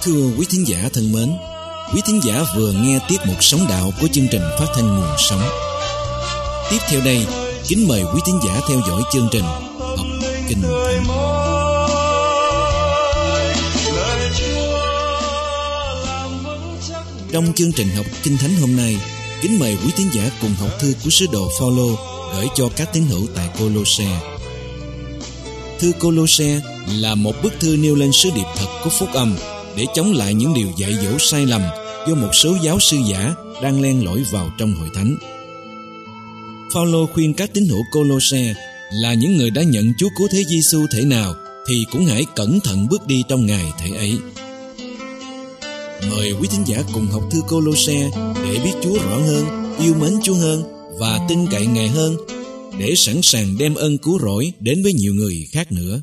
Thưa quý thính giả thân mến, quý thính giả vừa nghe tiết mục Sống Đạo của chương trình phát thanh Nguồn Sống. Tiếp theo đây, kính mời quý thính giả theo dõi chương trình Học Kinh Thánh. Trong chương trình Học Kinh Thánh hôm nay, kính mời quý thính giả cùng học thư của sứ đồ Phaolô gửi cho các tín hữu tại Cô-lô-se. Thư Cô-lô-se là một bức thư nêu lên sứ điệp thật của phúc âm để chống lại những điều dạy dỗ sai lầm do một số giáo sư giả đang len lỏi vào trong hội thánh. Phaolô khuyên các tín hữu Cô-lô-se là những người đã nhận Chúa Cứu Thế Giêsu thể nào thì cũng hãy cẩn thận bước đi trong Ngài thể ấy. Mời quý thính giả cùng học thư Cô-lô-se để biết Chúa rõ hơn, yêu mến Chúa hơn và tin cậy Ngài hơn, để sẵn sàng đem ân cứu rỗi đến với nhiều người khác nữa.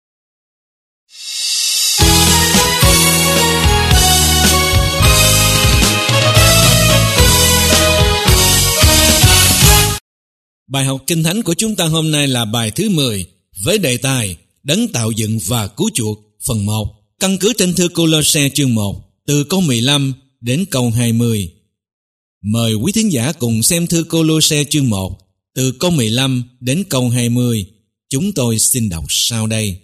Bài học Kinh Thánh của chúng ta hôm nay là bài thứ 10 với đề tài Đấng tạo dựng và cứu chuộc phần 1, căn cứ trên thư Cô-lô-se chương 1 từ câu 15 đến câu 20. Mời quý thính giả cùng xem thư Cô-lô-se chương 1 từ câu 15 đến câu 20. Chúng tôi xin đọc sau đây.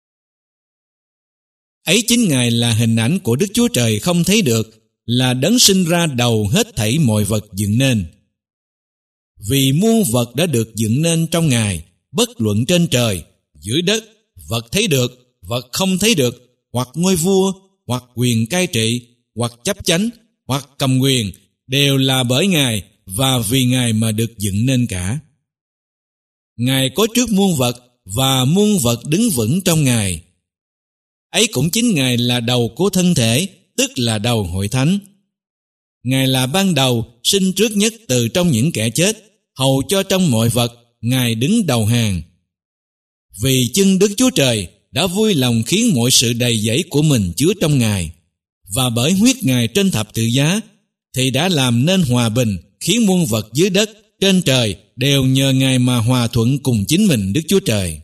Ấy chính Ngài là hình ảnh của Đức Chúa Trời không thấy được, là đấng sinh ra đầu hết thảy mọi vật dựng nên. Vì muôn vật đã được dựng nên trong Ngài, bất luận trên trời, dưới đất, vật thấy được, vật không thấy được, hoặc ngôi vua, hoặc quyền cai trị, hoặc chấp chánh, hoặc cầm quyền, đều là bởi Ngài và vì Ngài mà được dựng nên cả. Ngài có trước muôn vật và muôn vật đứng vững trong Ngài. Ấy cũng chính Ngài là đầu của thân thể, tức là đầu hội thánh. Ngài là ban đầu, sinh trước nhất từ trong những kẻ chết, hầu cho trong mọi vật Ngài đứng đầu hàng. Vì chưng Đức Chúa Trời đã vui lòng khiến mọi sự đầy dẫy của mình chứa trong Ngài, và bởi huyết Ngài trên thập tự giá thì đã làm nên hòa bình, khiến muôn vật dưới đất, trên trời đều nhờ Ngài mà hòa thuận cùng chính mình Đức Chúa Trời.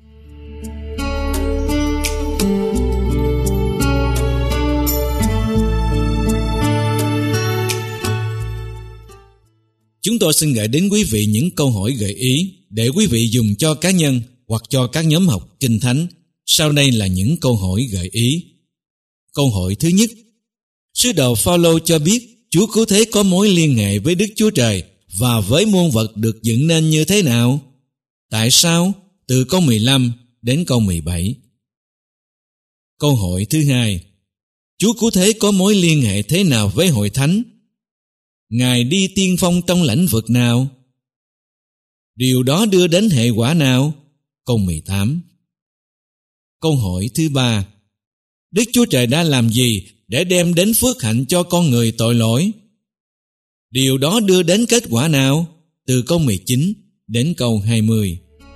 Chúng tôi xin gửi đến quý vị những câu hỏi gợi ý để quý vị dùng cho cá nhân hoặc cho các nhóm học Kinh Thánh. Sau đây là những câu hỏi gợi ý. Câu hỏi thứ nhất: sứ đồ Phaolô cho biết Chúa Cứu Thế có mối liên hệ với Đức Chúa Trời và với muôn vật được dựng nên như thế nào? Tại sao? Từ câu 15 đến câu 17. Câu hỏi thứ hai: Chúa Cứu Thế có mối liên hệ thế nào với hội thánh? Ngài đi tiên phong trong lĩnh vực nào? Điều đó đưa đến hệ quả nào? Câu 18. Câu hỏi thứ ba: Đức Chúa Trời đã làm gì để đem đến phước hạnh cho con người tội lỗi? Điều đó đưa đến kết quả nào? Từ câu 19 đến câu 20.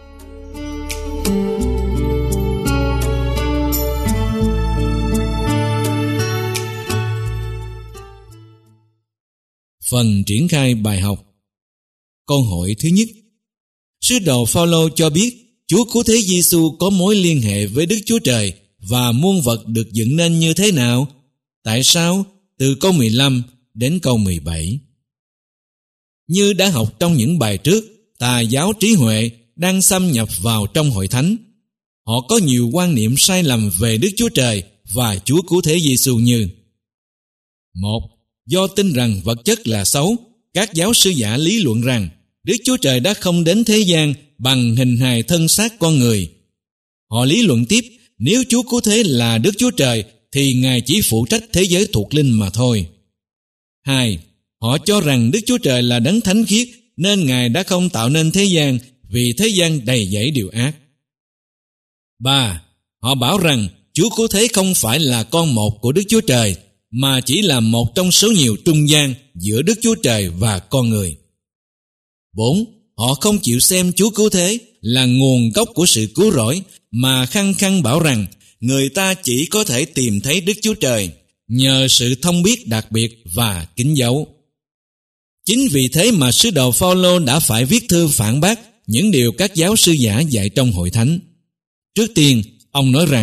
Phần triển khai bài học. Câu hỏi thứ nhất: sứ đồ Phaolô cho biết Chúa Cứu Thế Giêsu có mối liên hệ với Đức Chúa Trời và muôn vật được dựng nên như thế nào? Tại sao? Từ câu 15 đến câu 17. Như đã học trong những bài trước, tà giáo trí huệ đang xâm nhập vào trong hội thánh. Họ có nhiều quan niệm sai lầm về Đức Chúa Trời và Chúa Cứu Thế Giêsu như: 1. Do tin rằng vật chất là xấu, các giáo sư giả lý luận rằng Đức Chúa Trời đã không đến thế gian bằng hình hài thân xác con người. Họ lý luận tiếp, nếu Chúa Cứu Thế là Đức Chúa Trời thì Ngài chỉ phụ trách thế giới thuộc linh mà thôi. 2. Họ cho rằng Đức Chúa Trời là đấng thánh khiết nên Ngài đã không tạo nên thế gian vì thế gian đầy dẫy điều ác. 3. Họ bảo rằng Chúa Cứu Thế không phải là con một của Đức Chúa Trời mà chỉ là một trong số nhiều trung gian giữa Đức Chúa Trời và con người. 4. Họ không chịu xem Chúa Cứu Thế là nguồn gốc của sự cứu rỗi mà khăng khăng bảo rằng người ta chỉ có thể tìm thấy Đức Chúa Trời nhờ sự thông biết đặc biệt và kín dấu. Chính vì thế mà sứ đồ Phaolô đã phải viết thư phản bác những điều các giáo sư giả dạy trong hội thánh. Trước tiên, ông nói rằng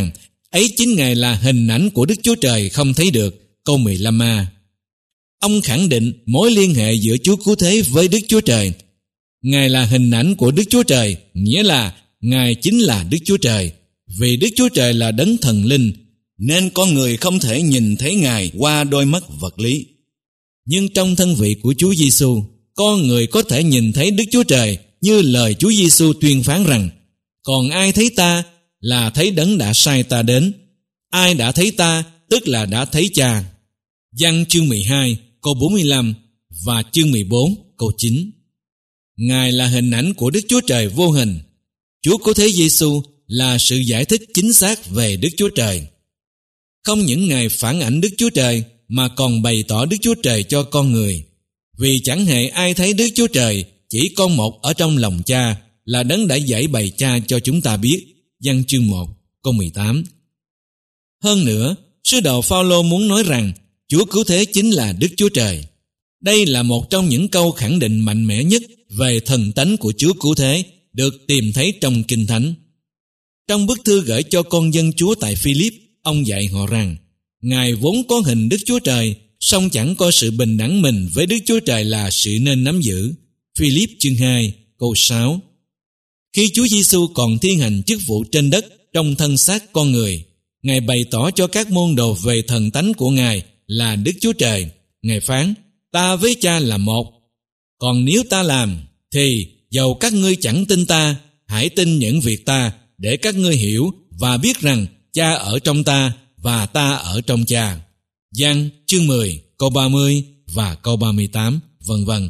Ấy chính Ngài là hình ảnh của Đức Chúa Trời không thấy được. Câu 15a. Ông khẳng định mối liên hệ giữa Chúa Cứu Thế với Đức Chúa Trời. Ngài là hình ảnh của Đức Chúa Trời, nghĩa là Ngài chính là Đức Chúa Trời. Vì Đức Chúa Trời là đấng thần linh, nên con người không thể nhìn thấy Ngài qua đôi mắt vật lý. Nhưng trong thân vị của Chúa Giêsu, con người có thể nhìn thấy Đức Chúa Trời, như lời Chúa Giêsu tuyên phán rằng: còn ai thấy ta là thấy đấng đã sai ta đến. Ai đã thấy ta tức là đã thấy Cha. Giăng chương 12 câu 45 và chương 14 câu 9. Ngài là hình ảnh của Đức Chúa Trời vô hình. Chúa Cứu Thế Giêsu là sự giải thích chính xác về Đức Chúa Trời. Không những Ngài phản ảnh Đức Chúa Trời mà còn bày tỏ Đức Chúa Trời cho con người. Vì chẳng hề ai thấy Đức Chúa Trời, chỉ con một ở trong lòng Cha, là đấng đã giải bày Cha cho chúng ta biết. Giăng chương 1 câu 18. Hơn nữa, sứ đồ Phao-lô muốn nói rằng Chúa Cứu Thế chính là Đức Chúa Trời. Đây là một trong những câu khẳng định mạnh mẽ nhất về thần tánh của Chúa Cứu Thế được tìm thấy trong Kinh Thánh. Trong bức thư gửi cho con dân Chúa tại Philip, ông dạy họ rằng Ngài vốn có hình Đức Chúa Trời, song chẳng coi sự bình đẳng mình với Đức Chúa Trời là sự nên nắm giữ. Philip chương 2 câu 6. Khi Chúa Giêsu còn thi hành chức vụ trên đất trong thân xác con người, Ngài bày tỏ cho các môn đồ về thần tánh của Ngài là Đức Chúa Trời. Ngài phán: ta với Cha là một. Còn nếu ta làm, thì dầu các ngươi chẳng tin ta, hãy tin những việc ta, để các ngươi hiểu và biết rằng Cha ở trong ta và ta ở trong Cha. Giăng chương 10 câu 30 và câu 38, vân vân.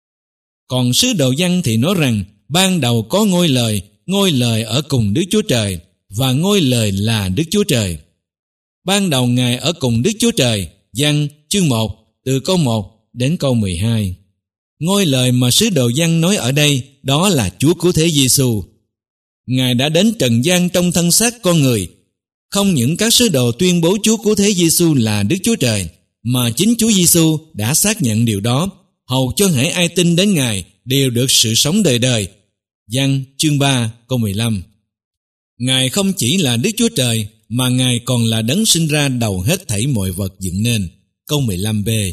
Còn sứ đồ Giăng thì nói rằng ban đầu có ngôi lời ở cùng Đức Chúa Trời, và ngôi lời là Đức Chúa Trời. Ban đầu Ngài ở cùng Đức Chúa Trời. Giăng chương 1 từ câu 1 đến câu 12. Ngôi lời mà sứ đồ Giăng nói ở đây đó là Chúa Cứu Thế Giêsu. Ngài đã đến trần gian trong thân xác con người. Không những các sứ đồ tuyên bố Chúa Cứu Thế Giêsu là Đức Chúa Trời, mà chính Chúa Giêsu đã xác nhận điều đó, hầu cho hễ ai tin đến Ngài đều được sự sống đời đời. Giăng chương 3 câu 15. Ngài không chỉ là Đức Chúa Trời, mà Ngài còn là đấng sinh ra đầu hết thảy mọi vật dựng nên. Câu 15b.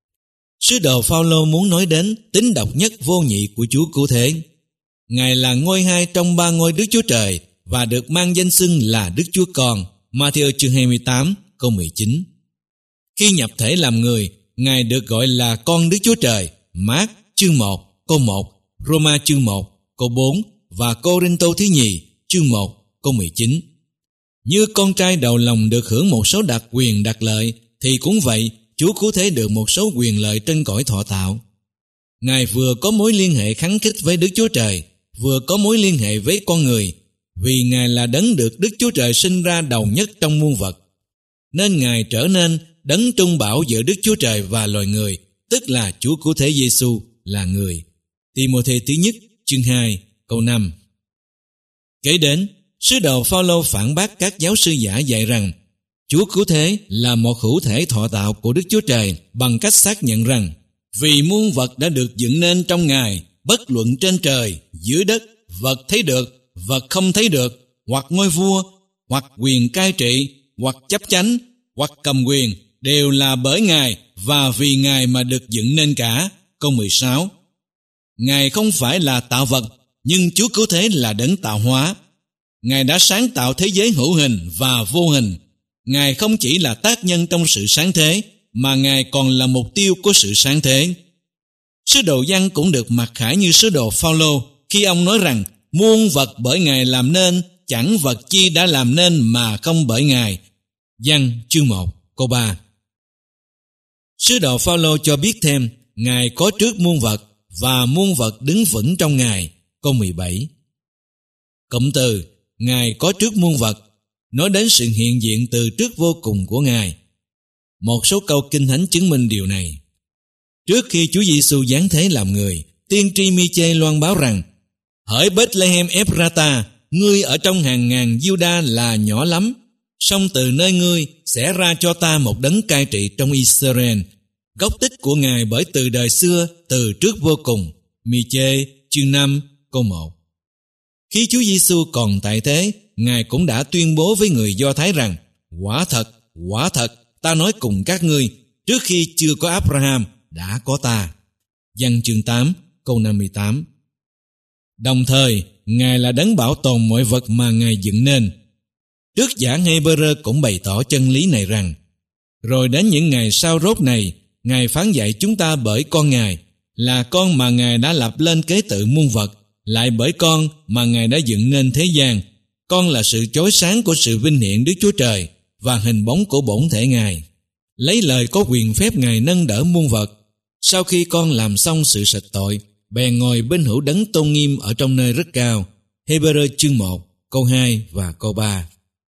Sứ đồ Phao-lô muốn nói đến tính độc nhất vô nhị của Chúa Cứu Thế. Ngài là ngôi hai trong ba ngôi Đức Chúa Trời và được mang danh xưng là Đức Chúa Con. Ma-thi-ơ chương 28 câu 19. Khi nhập thể làm người, Ngài được gọi là Con Đức Chúa Trời. Mác chương 1 câu 1, Roma chương 1 câu 4 và Cô-rinh-tô thứ nhì chương 1 câu 19. Như con trai đầu lòng được hưởng một số đặc quyền đặc lợi, thì cũng vậy, Chúa Cứu Thế được một số quyền lợi trên cõi thọ tạo. Ngài vừa có mối liên hệ khăng khít với Đức Chúa Trời, vừa có mối liên hệ với con người, vì Ngài là đấng được Đức Chúa Trời sinh ra đầu nhất trong muôn vật. Nên Ngài trở nên đấng trung bảo giữa Đức Chúa Trời và loài người, tức là Chúa Cứu Thế Giêsu là người. Ti-mô-thê thứ nhất chương 2 câu 5. Kế đến, sứ đồ Phao-lô phản bác các giáo sư giả dạy rằng Chúa Cứu Thế là một hữu thể thọ tạo của Đức Chúa Trời bằng cách xác nhận rằng vì muôn vật đã được dựng nên trong Ngài, bất luận trên trời, dưới đất, vật thấy được, vật không thấy được, hoặc ngôi vua, hoặc quyền cai trị, hoặc chấp chánh, hoặc cầm quyền, đều là bởi Ngài và vì Ngài mà được dựng nên cả. Câu 16. Ngài không phải là tạo vật, nhưng Chúa Cứu Thế là đấng tạo hóa. Ngài đã sáng tạo thế giới hữu hình và vô hình. Ngài không chỉ là tác nhân trong sự sáng thế, mà Ngài còn là mục tiêu của sự sáng thế. Sứ đồ Giăng cũng được mặc khải như sứ đồ Phao-lô khi ông nói rằng muôn vật bởi Ngài làm nên, chẳng vật chi đã làm nên mà không bởi Ngài. Giăng chương 1 câu 3. Sứ đồ Phao-lô cho biết thêm Ngài có trước muôn vật và muôn vật đứng vững trong Ngài. Câu 17. Cụm từ Ngài có trước muôn vật nói đến sự hiện diện từ trước vô cùng của Ngài. Một số câu Kinh Thánh chứng minh điều này. Trước khi Chúa Giêsu giáng thế làm người, tiên tri Mi-chê loan báo rằng: hỡi Bethlehem Ephrata, ngươi ở trong hàng ngàn Giu-đa là nhỏ lắm, song từ nơi ngươi sẽ ra cho ta một đấng cai trị trong Israel, gốc tích của Ngài bởi từ đời xưa, từ trước vô cùng. Mi-chê chương 5 câu 1. Khi Chúa Giêsu còn tại thế, Ngài cũng đã tuyên bố với người Do Thái rằng: quả thật, ta nói cùng các ngươi, trước khi chưa có Abraham, đã có ta. Giăng chương 8, câu 58. Đồng thời, Ngài là đấng bảo tồn mọi vật mà Ngài dựng nên. Trước giả Hê-bơ-rơ cũng bày tỏ chân lý này rằng: rồi đến những ngày sau rốt này, Ngài phán dạy chúng ta bởi con Ngài, là con mà Ngài đã lập lên kế tự muôn vật, lại bởi con mà Ngài đã dựng nên thế gian. Con là sự chói sáng của sự vinh hiển Đức Chúa Trời và hình bóng của bổn thể Ngài. Lấy lời có quyền phép Ngài nâng đỡ muôn vật. Sau khi con làm xong sự sạch tội, bèn ngồi bên hữu đấng tôn nghiêm ở trong nơi rất cao. Hê-bơ-rơ chương 1, câu 2 và câu 3.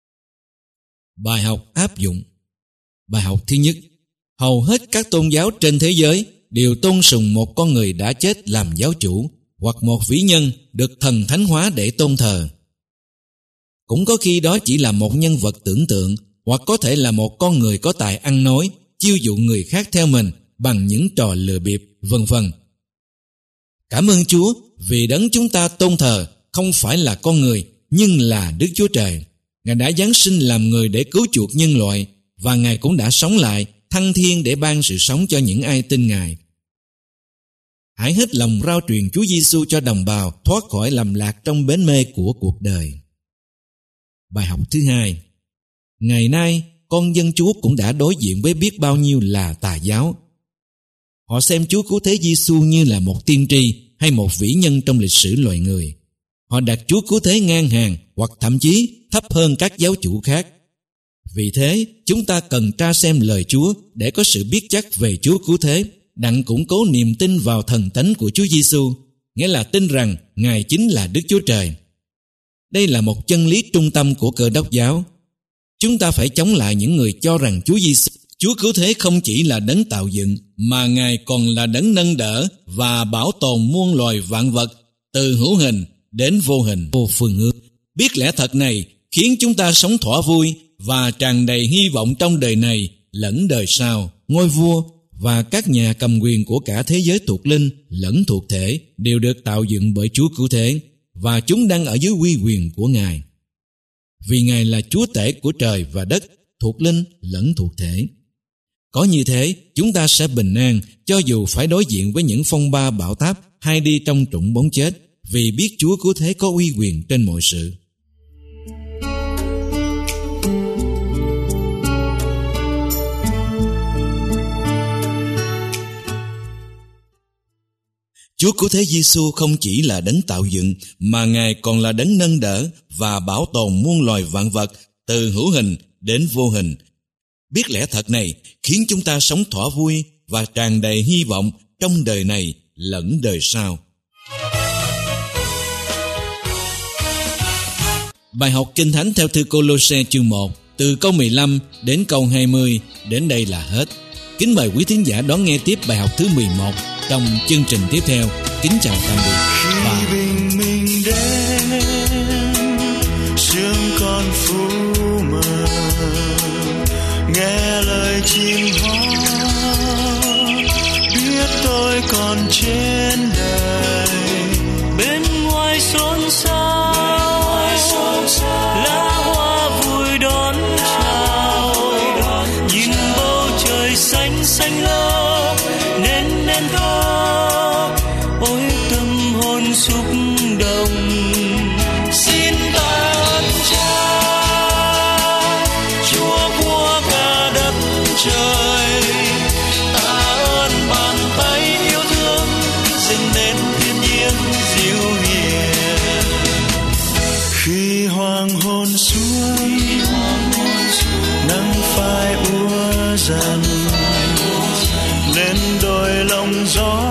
Bài học áp dụng. Bài học thứ nhất: hầu hết các tôn giáo trên thế giới đều tôn sùng một con người đã chết làm giáo chủ, hoặc một vĩ nhân được thần thánh hóa để tôn thờ. Cũng có khi đó chỉ là một nhân vật tưởng tượng, hoặc có thể là một con người có tài ăn nói, chiêu dụ người khác theo mình bằng những trò lừa bịp, vân vân. Cảm ơn Chúa vì đấng chúng ta tôn thờ không phải là con người, nhưng là Đức Chúa Trời. Ngài đã giáng sinh làm người để cứu chuộc nhân loại, và Ngài cũng đã sống lại, thăng thiên để ban sự sống cho những ai tin Ngài. Hãy hết lòng rao truyền Chúa Giêsu cho đồng bào thoát khỏi lầm lạc trong bến mê của cuộc đời. Bài học thứ hai: ngày nay, con dân Chúa cũng đã đối diện với biết bao nhiêu là tà giáo. Họ xem Chúa Cứu Thế Giêsu như là một tiên tri hay một vĩ nhân trong lịch sử loài người. Họ đặt Chúa Cứu Thế ngang hàng hoặc thậm chí thấp hơn các giáo chủ khác. Vì thế, chúng ta cần tra xem lời Chúa để có sự biết chắc về Chúa Cứu Thế, đặng củng cố niềm tin vào thần tánh của Chúa Giêsu, nghĩa là tin rằng Ngài chính là Đức Chúa Trời. Đây là một chân lý trung tâm của Cơ Đốc giáo. Chúng ta phải chống lại những người cho rằng Chúa Giêsu, Chúa Cứu Thế không chỉ là đấng tạo dựng, mà Ngài còn là đấng nâng đỡ và bảo tồn muôn loài vạn vật, từ hữu hình đến vô hình, vô phương hướng. Biết lẽ thật này khiến chúng ta sống thỏa vui và tràn đầy hy vọng trong đời này lẫn đời sau. Ngôi vua và các nhà cầm quyền của cả thế giới thuộc linh lẫn thuộc thể đều được tạo dựng bởi Chúa Cứu Thế, và chúng đang ở dưới uy quyền của Ngài. Vì Ngài là Chúa tể của trời và đất, thuộc linh lẫn thuộc thể. Có như thế, chúng ta sẽ bình an cho dù phải đối diện với những phong ba bão táp hay đi trong trũng bóng chết, vì biết Chúa Cứu Thế có uy quyền trên mọi sự. Chúa Cứu Thế Giêsu không chỉ là đấng tạo dựng, mà Ngài còn là đấng nâng đỡ và bảo tồn muôn loài vạn vật, từ hữu hình đến vô hình. Biết lẽ thật này khiến chúng ta sống thỏa vui và tràn đầy hy vọng trong đời này lẫn đời sau. Bài học Kinh Thánh theo thư Cô-lô-se chương 1, từ câu 15 đến câu 20 đến đây là hết. Kính mời quý thính giả đón nghe tiếp bài học thứ 11 trong chương trình tiếp theo. Kính chào tạm biệt và bình minh đến, sương con phủ mờ, nghe lời chim hót, biết tôi còn trên đời. Bên ngoài xôn xao, lá hoa vui đón chào, nhìn bầu trời xanh xanh lơ nên thơ, ôi tâm hồn xúc động. Xin ta ơn Cha, Chúa của cả đất trời, ta ơn bàn tay yêu thương dựng nên thiên nhiên dịu hiền. Khi hoàng hôn xuống, nắng phai úa dần lên đồi lòng gió,